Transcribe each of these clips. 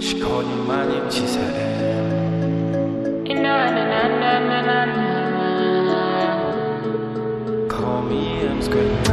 She called me my name, she said, call me, I'm screaming.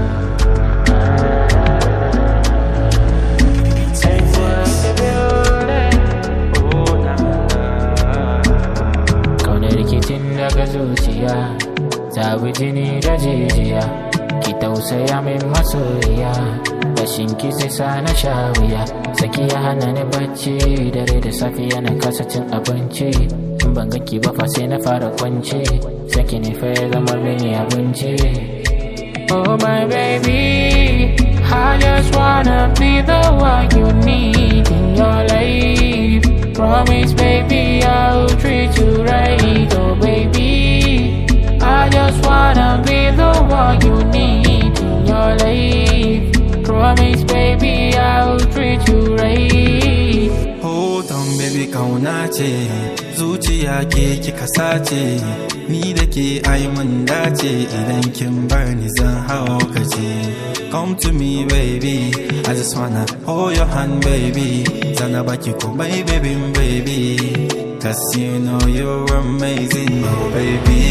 Rikicin daga zuciya, zabi jini da jijiya, ki tausaya min masoyiya, rashin ki zai sa na sha wuya, saki ya hana ni bacci, dare da safiya na kasa cin abinci, in ban ganki ba fa sai na fara kwance, saki ne fa ya zama mini abinci. Oh my baby, I just wanna be the one you need in your life. Promise baby I'll treat you right. Oh baby, I just wanna be the one you need in your life. Promise baby I'll treat you right. Hold on baby, kauna ce, zuciya ke kika sace, ni da ke ai mun dace, idan kin bar ni zan haukace. Come to me baby, I just wanna hold your hand baby, zana baki komai baby, cause you know you're amazing. Oh baby,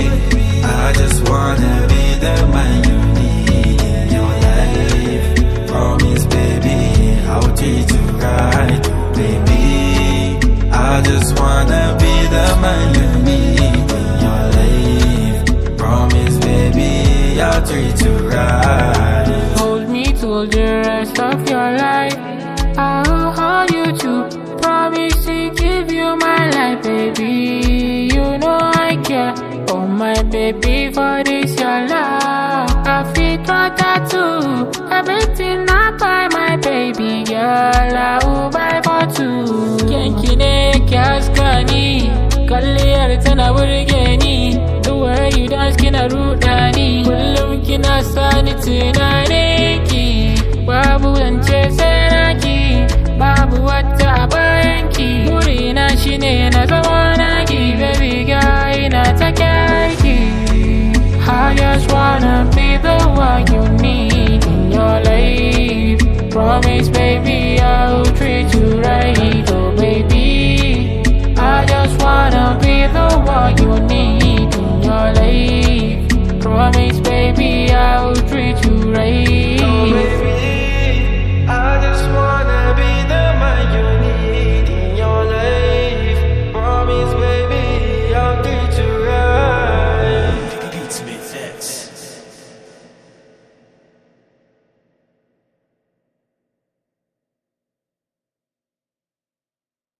I just wanna be the man you need in your life. Promise baby, I'll treat you right. Oh baby, I just wanna be the man you need in your life. Promise baby, I'll treat you right. Hold me till the rest of your life. I'll hold you too. Promise to give you my life, baby. You know I care. Oh my baby, for this your love. I feel your tattoo. Everything I buy, my baby girl, I will buy for two. Yanki ne ki haska ni, kalliyar tana burge ni. The way you dance kina ruɗa ni, kullum kina sani tunanin ki. Babu zance sai